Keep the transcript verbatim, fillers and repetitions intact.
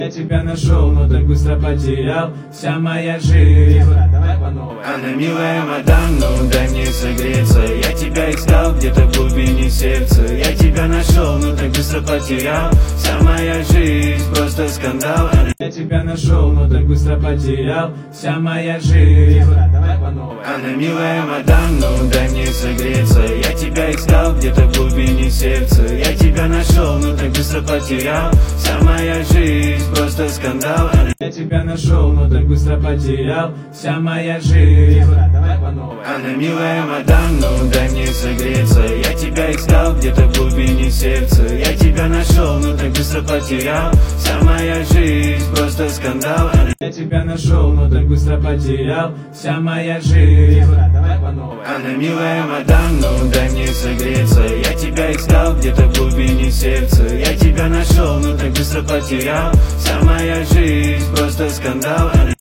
Я тебя нашел, но так быстро потерял. Вся моя жизнь. Давай по новой. Она милая мадам, ну дай мне согреться. Я тебя искал где-то в глубине сердца. Я тебя нашел, но так быстро потерял. Вся моя жизнь просто скандал. Она... Я тебя нашел, но так быстро потерял. Вся моя жизнь. Давай по новой. Она милая мадам, ну дай мне согреться. Я тебя искал где-то в глубине сердца. Я тебя нашел, но так быстро потерял. Вся моя жизнь просто скандал. Она... Я тебя нашел, но так быстро потерял. Вся моя жизнь. Давай по новой. Она милая мадам, ну дай мне согреться. Я тебя искал где-то в глубине сердца. Я тебя нашел, но так быстро потерял. Вся моя жизнь просто скандал. Она... Я тебя нашел, но так быстро потерял. Вся моя жизнь. Давай по новой. Она милая мадам, ну дай мне согреться. Я тебя искал где-то в глубине сердца. Я тебя нашел, но так быстро потерял. Вся моя жизнь просто скандал. Она...